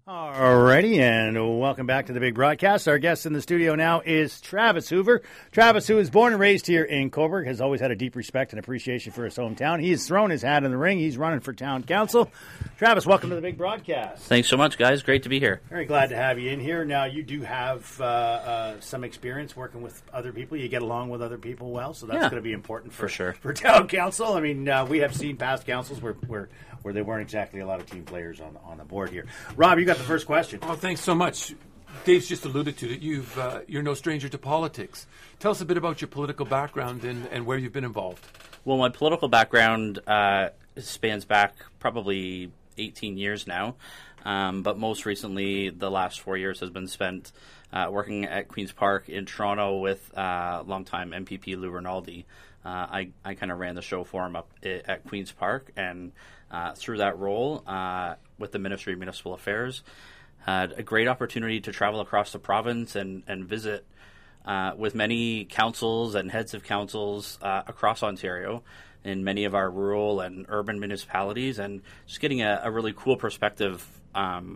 Alrighty, and welcome back to the big broadcast. Our guest in the studio now is Travis Hoover. Travis, who is born and raised here in Cobourg, has always had a deep respect and appreciation for his hometown. He has thrown his hat in the ring. He's running for town council. Travis, welcome to the big broadcast. Thanks so much, guys. Great to be here. Very glad to have you in here. Now, you do have some experience working with other people. You get along with other people well, so that's going to be important for sure. For town council. I mean, we have seen past councils where they weren't exactly a lot of team players on the board here. Rob, you got the first question. Oh, thanks so much. Dave's just alluded to it. You're no stranger to politics. Tell us a bit about your political background and where you've been involved. Well, my political background spans back probably 18 years now, but most recently, the last 4 years has been spent working at Queen's Park in Toronto with longtime MPP Lou Rinaldi. I kind of ran the show for him up at Queen's Park, and through that role with the Ministry of Municipal Affairs, had a great opportunity to travel across the province and visit with many councils and heads of councils across Ontario in many of our rural and urban municipalities, and just getting a really cool perspective on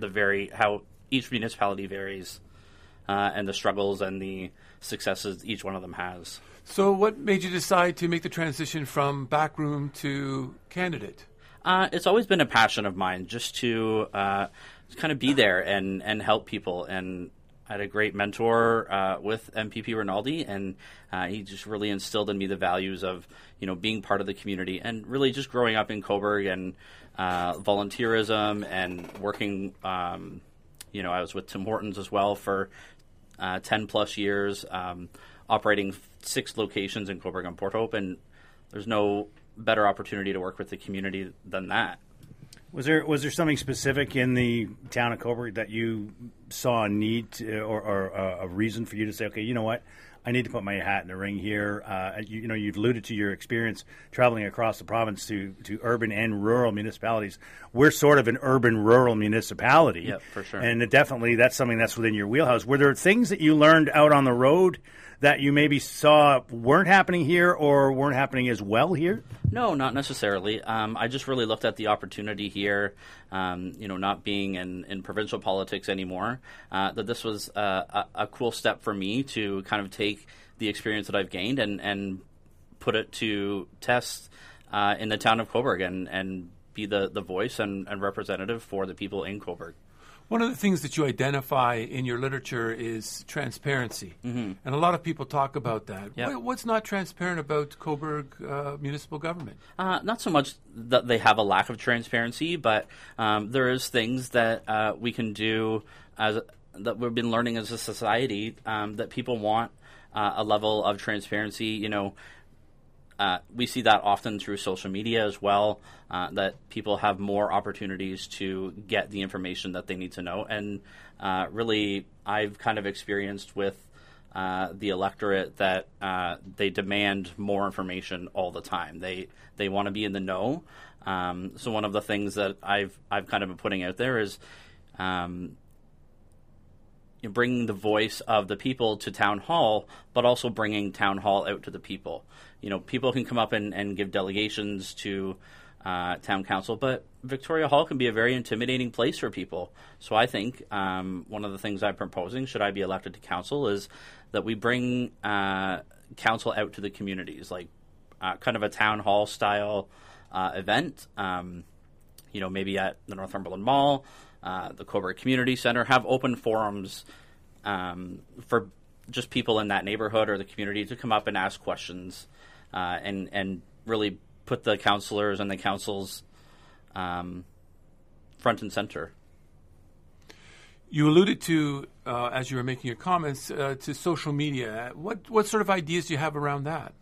how each municipality varies and the struggles and the successes each one of them has. So what made you decide to make the transition from backroom to candidate? It's always been a passion of mine just to kind of be there and help people. And I had a great mentor with MPP Rinaldi, and he just really instilled in me the values of, being part of the community and really just growing up in Cobourg and volunteerism and working. I was with Tim Hortons as well for 10 plus years, operating 6 locations in Cobourg and Port Hope, and there's no better opportunity to work with the community than that. Was there something specific in the town of Cobourg that you saw a need to, or a reason for you to say, okay, you know what, I need to put my hat in the ring here? You've alluded to your experience traveling across the province to urban and rural municipalities. We're sort of an urban-rural municipality. Yeah, for sure. And definitely that's something that's within your wheelhouse. Were there things that you learned out on the road that you maybe saw weren't happening here or weren't happening as well here? No, not necessarily. I just really looked at the opportunity here, not being in provincial politics anymore, that this was a cool step for me to kind of take the experience that I've gained and put it to test in the town of Cobourg and be the voice and representative for the people in Cobourg. One of the things that you identify in your literature is transparency, and a lot of people talk about that. Yep. What's not transparent about Cobourg municipal government? Not so much that they have a lack of transparency, but there is things that we can do that we've been learning as a society that people want a level of transparency. We see that often through social media as well, that people have more opportunities to get the information that they need to know. And really, I've kind of experienced with the electorate that they demand more information all the time. They want to be in the know. So one of the things that I've kind of been putting out there is bringing the voice of the people to town hall, but also bringing town hall out to the people. People can come up and give delegations to town council, but Victoria Hall can be a very intimidating place for people. So I think one of the things I'm proposing, should I be elected to council, is that we bring council out to the communities, like kind of a town hall style event, maybe at the Northumberland Mall, the Cobourg Community Center, have open forums for just people in that neighborhood or the community to come up and ask questions and really put the councillors and the councils front and center. You alluded to, as you were making your comments, to social media. What sort of ideas do you have around that?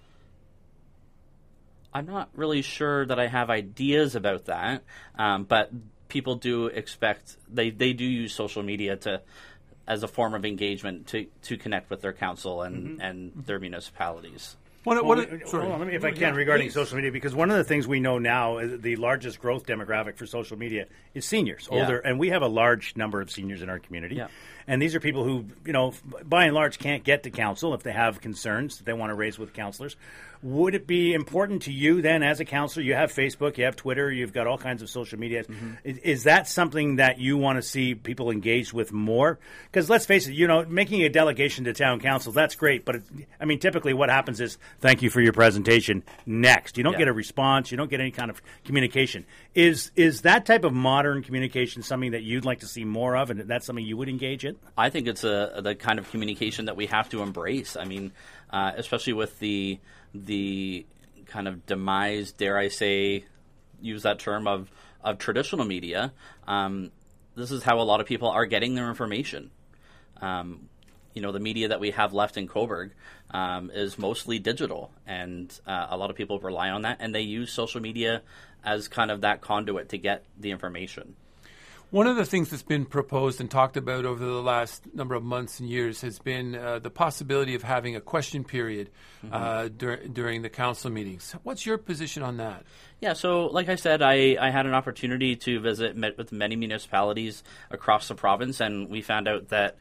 I'm not really sure that I have ideas about that, but people do expect, they do use social media as a form of engagement to connect with their council and their municipalities. If I can, regarding social media, because one of the things we know now is the largest growth demographic for social media is seniors, older, and we have a large number of seniors in our community. Yeah. And these are people who, by and large, can't get to council if they have concerns that they want to raise with councillors. would it be important to you then as a counselor? You have Facebook, you have Twitter, you've got all kinds of social media. Is that something that you want to see people engaged with more? Because let's face it, making a delegation to town council, that's great. But, typically what happens is, thank you for your presentation, next. You don't get a response. You don't get any kind of communication. Is that type of modern communication something that you'd like to see more of, and that's something you would engage in? I think it's the kind of communication that we have to embrace. Especially with the kind of demise, dare I say, use that term, of traditional media. This is how a lot of people are getting their information. The media that we have left in Cobourg is mostly digital, and a lot of people rely on that, and they use social media as kind of that conduit to get the information. One of the things that's been proposed and talked about over the last number of months and years has been the possibility of having a question period during the council meetings. What's your position on that? Yeah, so like I said, I had an opportunity to visit with many municipalities across the province, and we found out that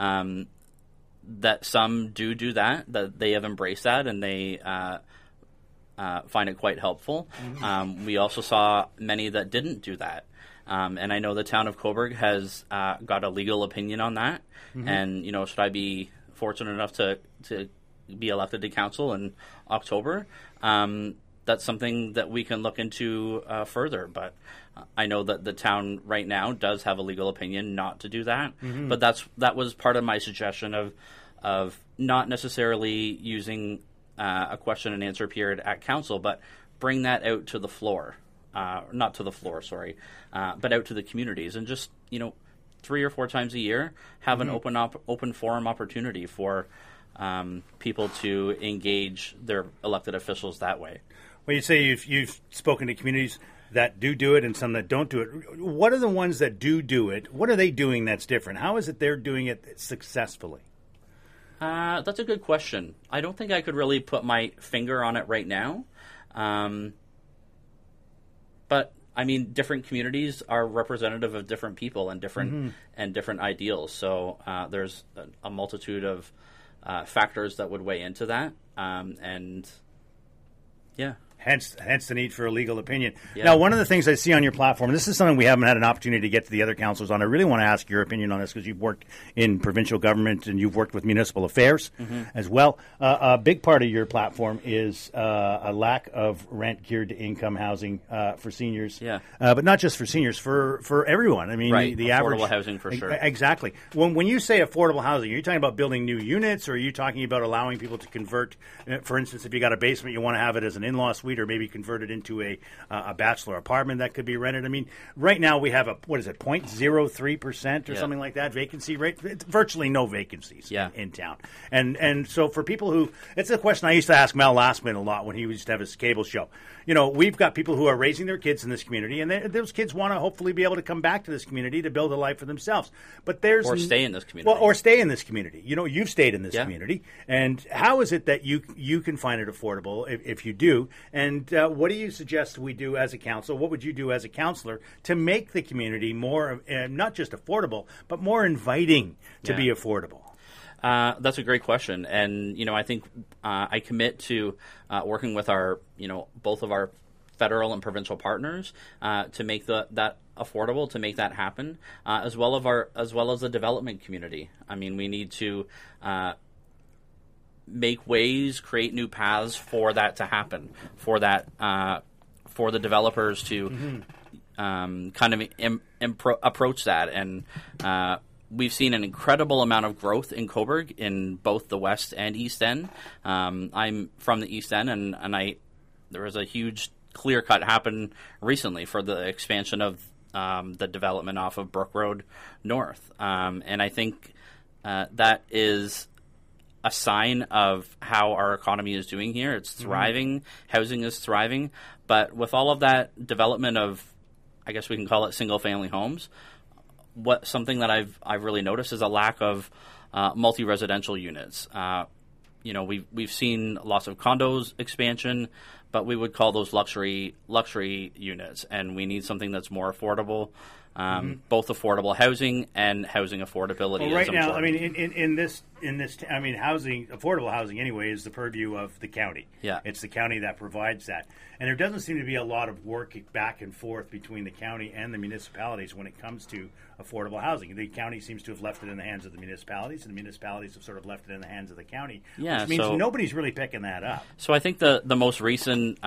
that some do that they have embraced that, and they find it quite helpful. We also saw many that didn't do that. And I know the town of Cobourg has got a legal opinion on that. And, should I be fortunate enough to be elected to council in October, that's something that we can look into further. But I know that the town right now does have a legal opinion not to do that. But that was part of my suggestion of not necessarily using a question and answer period at council, but bring that out to the floor. Not to the floor, sorry, but out to the communities, and just 3 or 4 times a year have an open forum opportunity for people to engage their elected officials that way. Well, you say you've spoken to communities that do it and some that don't do it. What are the ones that do it? What are they doing that's different? How is it they're doing it successfully? That's a good question. I don't think I could really put my finger on it right now. But different communities are representative of different people and different ideals. So there's a multitude of factors that would weigh into that, and yeah. Hence the need for a legal opinion. Yeah. Now, one of the things I see on your platform, this is something we haven't had an opportunity to get to the other councillors on. I really want to ask your opinion on this because you've worked in provincial government and you've worked with municipal affairs as well. A big part of your platform is a lack of rent-geared income housing for seniors. Yeah. But not just for seniors, for everyone. Right. The affordable average housing for sure. Exactly. When you say affordable housing, are you talking about building new units, or are you talking about allowing people to convert? For instance, if you got a basement, you want to have it as an in-law suite, or maybe convert it into a bachelor apartment that could be rented. Right now we have 0.03% or something like that vacancy rate. It's virtually no vacancies in town. And so for people who, it's a question I used to ask Mel Lastman a lot when he used to have his cable show. We've got people who are raising their kids in this community, and those kids want to hopefully be able to come back to this community to build a life for themselves. But or stay in this community. Or stay in this community. You've stayed in this community. And how is it that you can find it affordable if you do? And what do you suggest we do as a council? What would you do as a councillor to make the community more, not just affordable, but more inviting to be affordable? That's a great question, and I think I commit to working with our, both of our federal and provincial partners to make that affordable, to make that happen, as well as the development community. We need to make ways, create new paths for that to happen, for the developers to kind of approach that. And we've seen an incredible amount of growth in Cobourg in both the West and East End. I'm from the East End, and there was a huge clear cut happen recently for the expansion of the development off of Brook Road North. And I think that is a sign of how our economy is doing here. It's thriving. Housing is thriving. But with all of that development of, I guess we can call it single-family homes, something that I've really noticed is a lack of multi-residential units. We've seen lots of condos expansion, but we would call those luxury units, and we need something that's more affordable both affordable housing and housing affordability. Well, right is now, I important. mean, in this, I mean, affordable housing anyway is the purview of the county. Yeah. It's the county that provides that, and there doesn't seem to be a lot of work back and forth between the county and the municipalities when it comes to affordable housing. The county seems to have left it in the hands of the municipalities, and the municipalities have sort of left it in the hands of the county. Yeah, which means so- nobody's really picking that up. So I think the most recent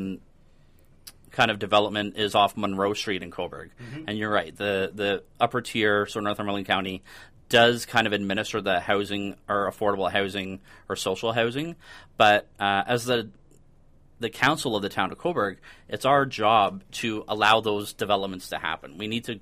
kind of development is off Monroe Street in Cobourg. And you're right, the upper tier, so Northumberland County, does kind of administer the housing or affordable housing or social housing. But as the council of the town of Cobourg, it's our job to allow those developments to happen. We need to,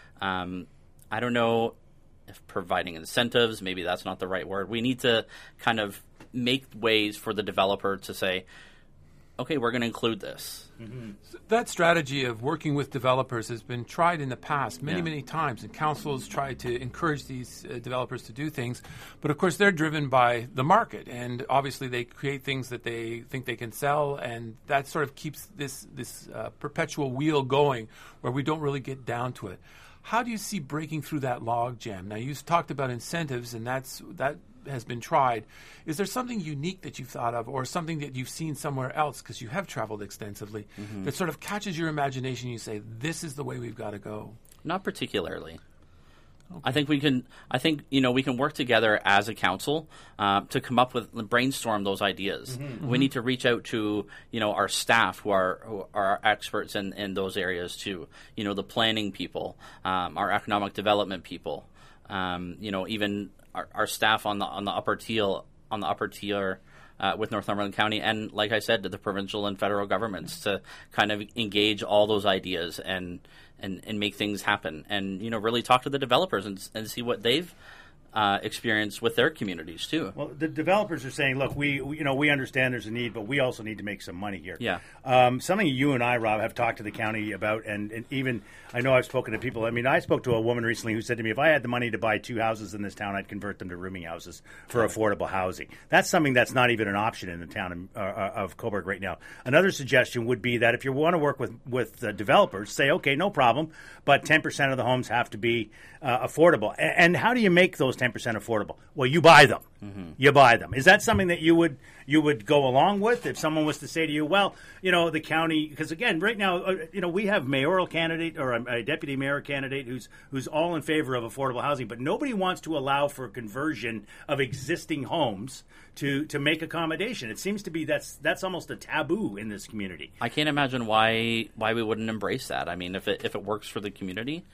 I don't know if providing incentives, maybe that's not the right word. We need to kind of make ways for the developer to say, okay, we're going to include this. That strategy of working with developers has been tried in the past many, Yeah. many times, and councils try to encourage these developers to do things. But of course, they're driven by the market, and obviously they create things that they think they can sell, and that sort of keeps this perpetual wheel going where we don't really get down to it. How do you see breaking through that log jam? Now, you talked about incentives, and that has been tried. Is there something unique that you've thought of, or something that you've seen somewhere else, because you have traveled extensively, that sort of catches your imagination and you say, this is the way we've got to go? Not particularly. I think we can work together as a council to come up with, brainstorm those ideas. We need to reach out to our staff who are experts in those areas too. The planning people, our economic development people. Even our staff on the upper tier with Northumberland County, and like I said, to the provincial and federal governments to kind of engage all those ideas and make things happen, and really talk to the developers and see what they've experienced with their communities too. Well, the developers are saying, look, we understand there's a need, but we also need to make some money here. Yeah. Something you and I, Rob, have talked to the county about, and even I know I've spoken to people. I mean, I spoke to a woman recently who said to me, if I had the money to buy 2 houses in this town, I'd convert them to rooming houses for affordable housing. That's something that's not even an option in the town of Cobourg right now. Another suggestion would be that if you want to work with developers, say, okay, no problem, but 10% of the homes have to be affordable. And how do you make those 10% affordable? Well, you buy them. You buy them. Is that something that you would go along with if someone was to say to you, well, the county, because again, right now, we have mayoral candidate or a deputy mayor candidate who's all in favor of affordable housing, but nobody wants to allow for conversion of existing homes to make accommodation. It seems to be that's almost a taboo in this community. I can't imagine why we wouldn't embrace that. I mean, if it works for the community,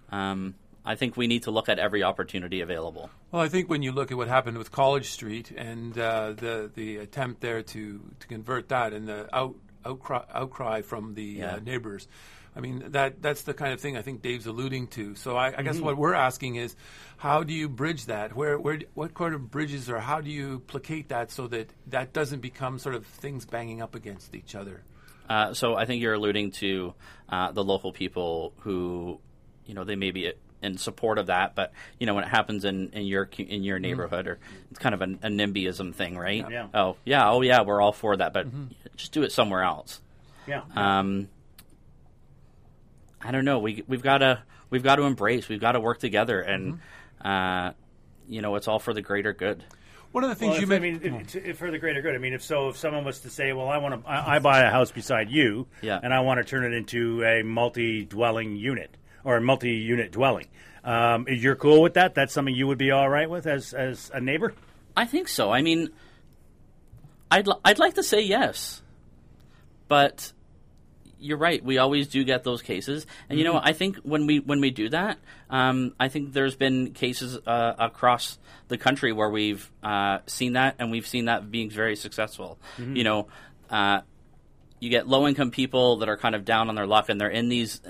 I think we need to look at every opportunity available. Well, I think when you look at what happened with College Street and the attempt there to convert that and the outcry from the neighbors, I mean, that's the kind of thing I think Dave's alluding to. So I guess what we're asking is, how do you bridge that? What kind of bridges, or how do you placate that so that doesn't become sort of things banging up against each other? So I think you're alluding to the local people who, they may be in support of that, but when it happens in your neighborhood, or it's kind of a NIMBYism thing, right? Yeah. Oh yeah, we're all for that, but just do it somewhere else. Yeah. I don't know. We've got to embrace. We've got to work together, and it's all for the greater good. One of the things for the greater good. I mean, if someone was to say, "Well, I buy a house beside you, and I want to turn it into a multi-dwelling unit or a multi-unit dwelling," you're cool with that? That's something you would be all right with as a neighbor? I think so. I mean, I'd like to say yes, but you're right. We always do get those cases, and I think when we do that, I think there's been cases across the country where we've seen that, and we've seen that being very successful. You get low income people that are kind of down on their luck, and they're in these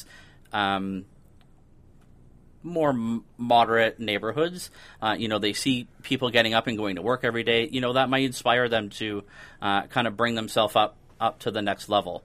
more moderate neighborhoods. They see people getting up and going to work every day. That might inspire them to kind of bring themselves up to the next level.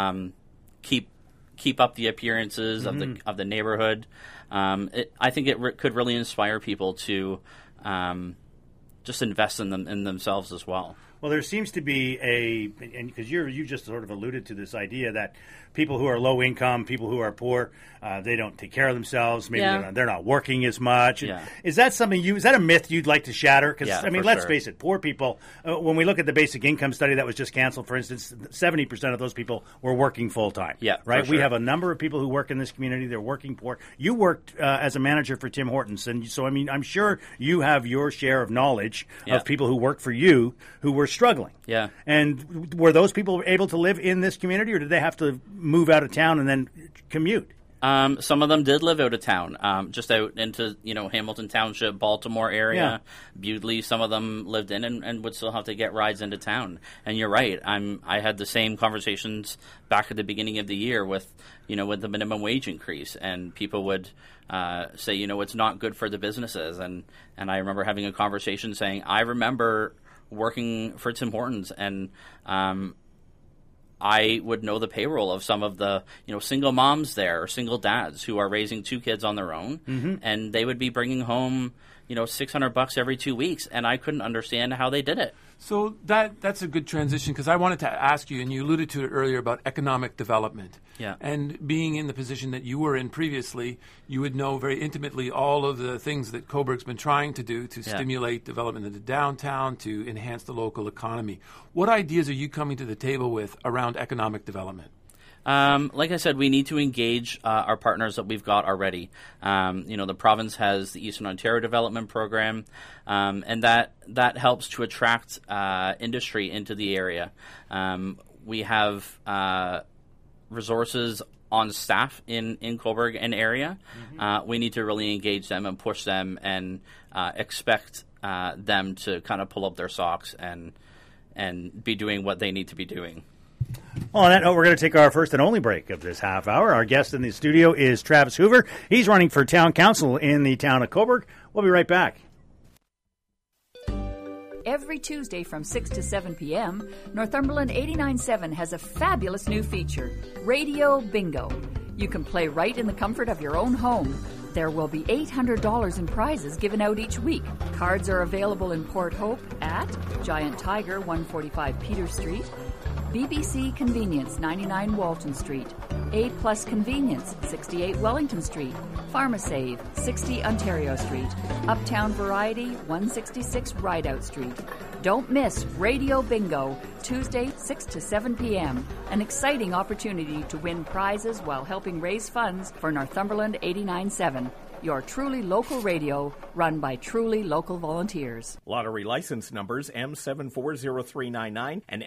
Keep up the appearances of the neighborhood. I think it could really inspire people to just invest in themselves as well. Well, there seems to be and because you just sort of alluded to this idea that people who are low income, people who are poor, they don't take care of themselves. Maybe they're not working as much. Yeah. Is that a myth you'd like to shatter? Because let's sure. face it, poor people. When we look at the basic income study that was just canceled, for instance, 70% of those people were working full time. Yeah, right. for We sure. have a number of people who work in this community. They're working poor. You worked as a manager for Tim Hortons, and so I'm sure you have your share of knowledge of people who work for you who were struggling. Yeah. And were those people able to live in this community, or did they have to move out of town and then commute? Some of them did live out of town, just out into Hamilton Township, Baltimore area, Bewdley. Some of them lived in and would still have to get rides into town. And you're right. I had the same conversations back at the beginning of the year with the minimum wage increase, and people would say, it's not good for the businesses. And I remember having a conversation saying, I remember working for Tim Hortons, and I would know the payroll of some of the single moms there, or single dads who are raising 2 kids on their own, and they would be bringing home $600 every 2 weeks, and I couldn't understand how they did it. So that's a good transition, because I wanted to ask you, and you alluded to it earlier, about economic development. Yeah. And being in the position that you were in previously, you would know very intimately all of the things that Cobourg's been trying to do to stimulate development in the downtown, to enhance the local economy. What ideas are you coming to the table with around economic development? Like I said, we need to engage our partners that we've got already. The province has the Eastern Ontario Development Program, and that helps to attract industry into the area. We have resources on staff in Cobourg and area. We need to really engage them and push them and expect them to kind of pull up their socks and be doing what they need to be doing. Well, on that note, we're going to take our first and only break of this half hour. Our guest in the studio is Travis Hoover. He's running for town council in the town of Cobourg. We'll be right back. Every Tuesday from 6 to 7 p.m., Northumberland 89.7 has a fabulous new feature, Radio Bingo. You can play right in the comfort of your own home. There will be $800 in prizes given out each week. Cards are available in Port Hope at Giant Tiger, 145 Peter Street, BBC Convenience, 99 Walton Street, A Plus Convenience, 68 Wellington Street, PharmaSave, 60 Ontario Street, Uptown Variety, 166 Rideout Street. Don't miss Radio Bingo, Tuesday, 6 to 7 p.m. An exciting opportunity to win prizes while helping raise funds for Northumberland 89.7. Your truly local radio, run by truly local volunteers. Lottery license numbers M740399 and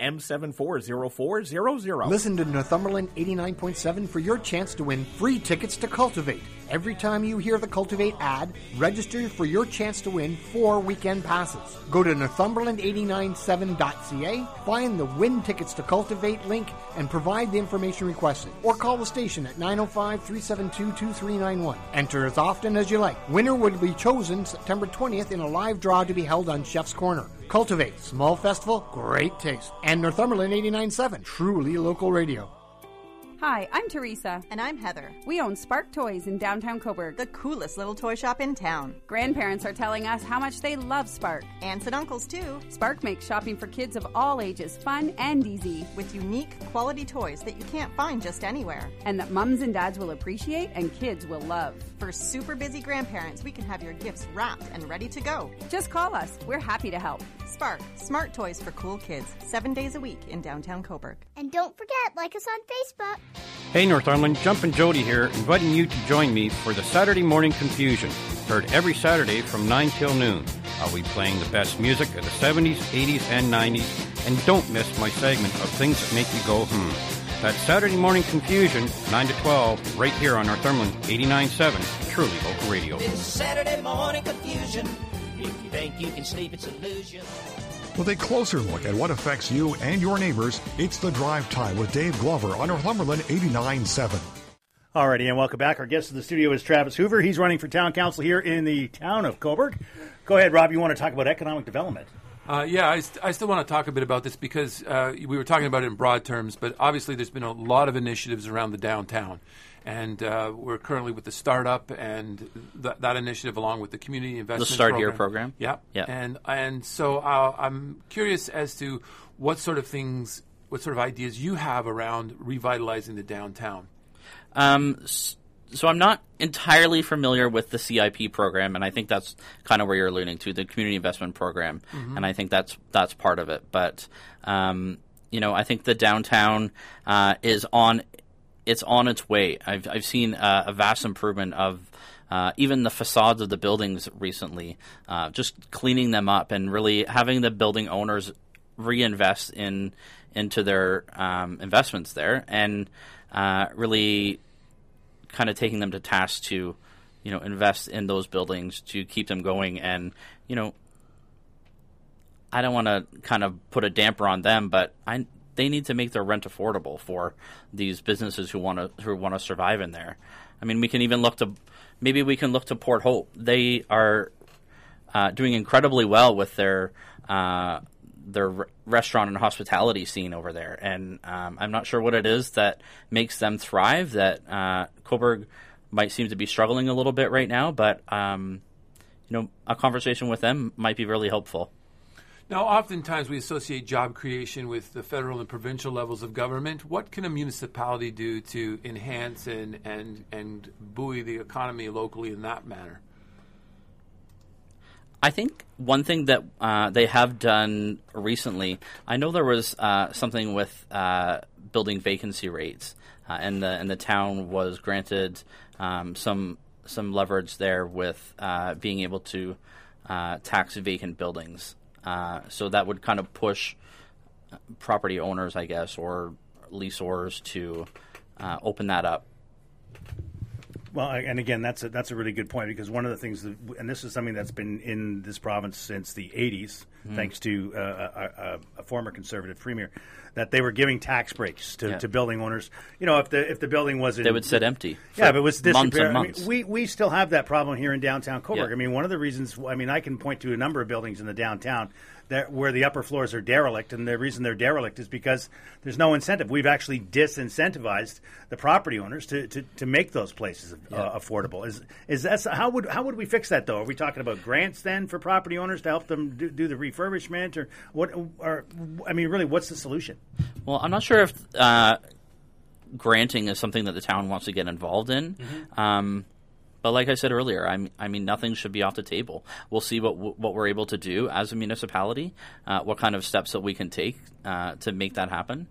M740400. Listen to Northumberland 89.7 for your chance to win free tickets to Cultivate. Every time you hear the Cultivate ad, register for your chance to win 4 weekend passes. Go to Northumberland897.ca, find the Win Tickets to Cultivate link, and provide the information requested. Or call the station at 905-372-2391. Enter as often as you like. Winner would be chosen September 20th in a live draw to be held on Chef's Corner. Cultivate, small festival, great taste. And Northumberland 89.7, truly local radio. Hi, I'm Teresa. And I'm Heather. We own Spark Toys in downtown Cobourg. The coolest little toy shop in town. Grandparents are telling us how much they love Spark. Aunts and uncles, too. Spark makes shopping for kids of all ages fun and easy. With unique, quality toys that you can't find just anywhere. And that mums and dads will appreciate and kids will love. For super busy grandparents, we can have your gifts wrapped and ready to go. Just call us. We're happy to help. Spark, smart toys for cool kids, 7 days a week in downtown Cobourg. And don't forget, like us on Facebook. Hey Northumberland, Jumpin' Jody here, inviting you to join me for the Saturday Morning Confusion, heard every Saturday from 9 till noon. I'll be playing the best music of the 70s, 80s, and 90s, and don't miss my segment of things that make you go, That's Saturday Morning Confusion, 9 to 12, right here on Northumberland 89.7, truly local radio. This Saturday Morning Confusion, if you think you can sleep, it's a illusion. With a closer look at what affects you and your neighbors, it's The Drive Time with Dave Glover on Northumberland 89.7. Alrighty, and welcome back. Our guest in the studio is Travis Hoover. He's running for town council here in the town of Cobourg. Go ahead, Rob. You want to talk about economic development? I still want to talk a bit about this because we were talking about it in broad terms, but obviously there's been a lot of initiatives around the downtown. And we're currently with the startup and that initiative, along with the community investment Start Here program. Yeah. And so I'm curious as to what sort of ideas you have around revitalizing the downtown. So I'm not entirely familiar with the CIP program, and I think that's kind of where you're alluding to, the community investment program, and I think that's part of it. But I think the downtown is on its way. I've seen a vast improvement of even the facades of the buildings recently, just cleaning them up and really having the building owners reinvest into their investments there, and really kind of taking them to task to, invest in those buildings to keep them going. And, I don't want to kind of put a damper on them, but they need to make their rent affordable for these businesses who want to survive in there. I mean, we can look to Port Hope. They are doing incredibly well with their restaurant and hospitality scene over there, and I'm not sure what it is that makes them thrive. That Cobourg might seem to be struggling a little bit right now, but a conversation with them might be really helpful. Now, oftentimes we associate job creation with the federal and provincial levels of government. What can a municipality do to enhance and buoy the economy locally in that manner? I think one thing that they have done recently, I know there was something with building vacancy rates, and the town was granted some leverage there with being able to tax vacant buildings. So that would kind of push property owners, I guess, or leaseors to open that up. Well, and again, that's a really good point, because one of the things, and this is something that's been in this province since the 80s, thanks to a former Conservative premier, that they were giving tax breaks to building owners. If the building wasn't, they would sit empty. Yeah, if it was months and months. I mean, we still have that problem here in downtown Cobourg. Yeah. I mean, one of the reasons, I can point to a number of buildings in the downtown where the upper floors are derelict, and the reason they're derelict is because there's no incentive. We've actually disincentivized the property owners to make those places affordable. Is that how would we fix that, though? Are we talking about grants then for property owners to help them do the refurbishment, or what? Or really, what's the solution? Well, I'm not sure if granting is something that the town wants to get involved in. But like I said earlier, I mean, nothing should be off the table. We'll see what we're able to do as a municipality, what kind of steps that we can take to make that happen,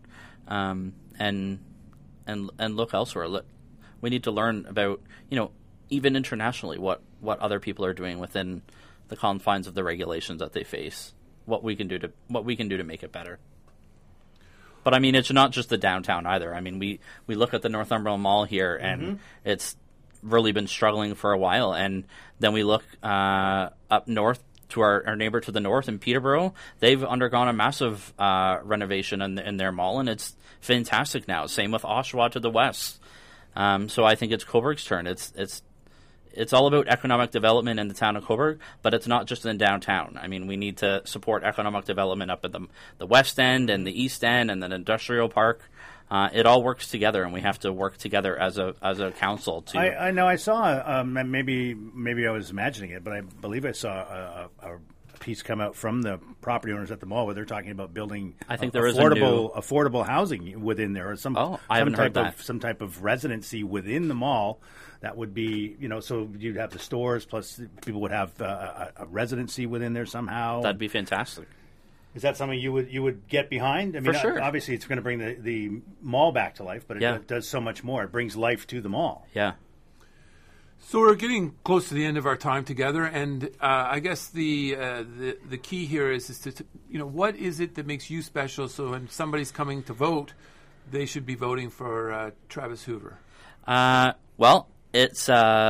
and look elsewhere. We need to learn about, even internationally, what other people are doing within the confines of the regulations that they face. What we can do to make it better. But I mean, it's not just the downtown either. I mean, we look at the Northumberland Mall here, and it's really been struggling for a while, and then we look up north to our neighbor to the north in Peterborough. They've undergone a massive renovation in their mall, and it's fantastic now. Same with Oshawa to the west. So I think it's Cobourg's turn. It's all about economic development in the town of Cobourg, but it's not just in downtown. I mean, we need to support economic development up at the west end and the east end and the industrial park. It all works together, and we have to work together as a council. I know. I saw maybe I was imagining it, but I believe I saw a piece come out from the property owners at the mall where they're talking about building. I think there affordable housing within there, or some type of residency within the mall. That would be, so you'd have the stores, plus people would have a residency within there somehow. That'd be fantastic. Is that something you would get behind? I mean, for sure. Obviously, it's going to bring the mall back to life, but it does so much more. It brings life to the mall. Yeah. So we're getting close to the end of our time together, and I guess the key here is to what is it that makes you special? So when somebody's coming to vote, they should be voting for Travis Hoover. Well, it's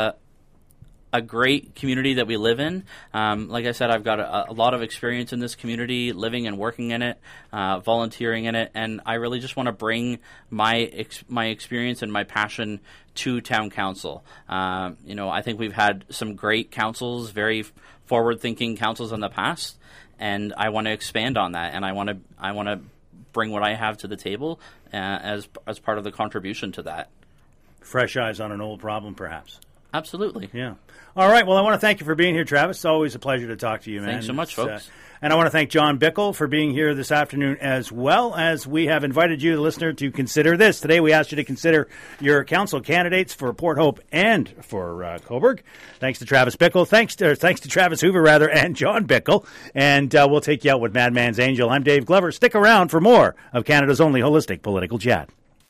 a great community that we live in. Like I said, I've got a lot of experience in this community, living and working in it, volunteering in it, and I really just want to bring my experience and my passion to town council. I think we've had some great councils, very forward-thinking councils in the past, and I want to expand on that, and I want to bring what I have to the table as part of the contribution to that. Fresh eyes on an old problem, perhaps. Absolutely. Yeah. All right. Well, I want to thank you for being here, Travis. It's always a pleasure to talk to you, man. Thanks so much, folks. And I want to thank John Bickle for being here this afternoon, as well as we have invited you, the listener, to consider this. Today we asked you to consider your council candidates for Port Hope and for Cobourg. Thanks to Travis Bickle. Thanks to Travis Hoover, and John Bickle. And we'll take you out with Madman's Angel. I'm Dave Glover. Stick around for more of Canada's only holistic political chat.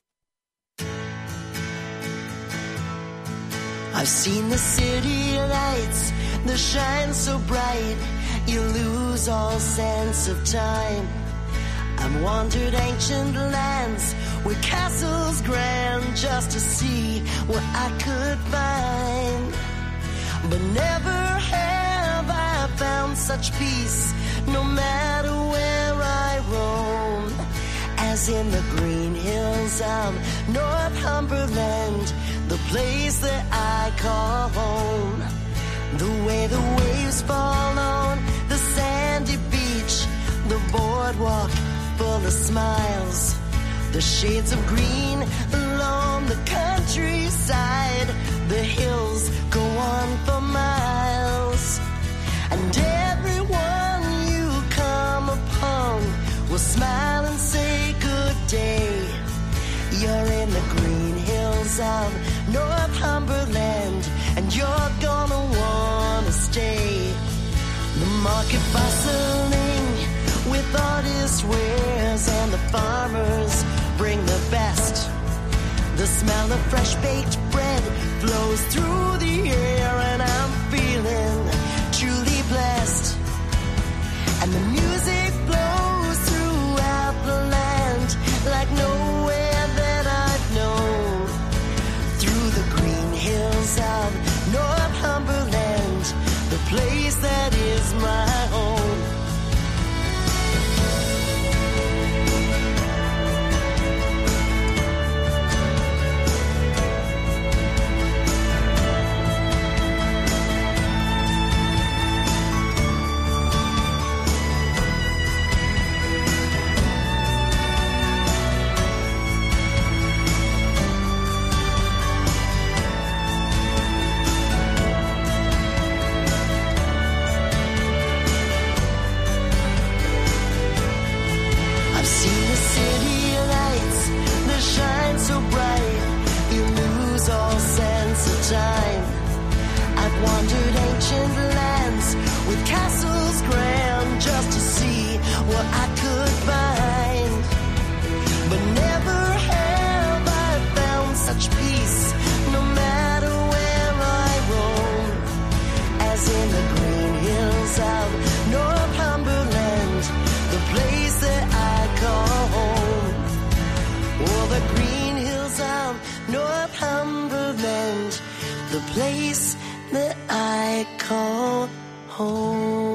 I've seen the city lights that shine so bright, you lose all sense of time. I've wandered ancient lands with castles grand just to see what I could find. But never have I found such peace, no matter where I roam, as in the green hills of Northumberland, the place that I call home. The way the waves fall on the sandy beach, the boardwalk full of smiles, the shades of green along the countryside, the hills go on for miles, and everyone you come upon will smile and say good day. You're in the green hills of Northumberland, and you're gonna wanna stay. The market bustling with artist wares, and the farmers bring the best. The smell of fresh baked bread flows through the air, and I'm feeling truly blessed. And the music flows throughout the land like nowhere that I've known. Through the green hills of Northumberland, the place that is my home. Time. I've wandered ancient lands with castles grand just to see what I could find. But never have I found such peace, no matter where I roam, as in the green hills of Northumberland, the place that I call home. Oh, the green hills of Northumberland, the place that I call home.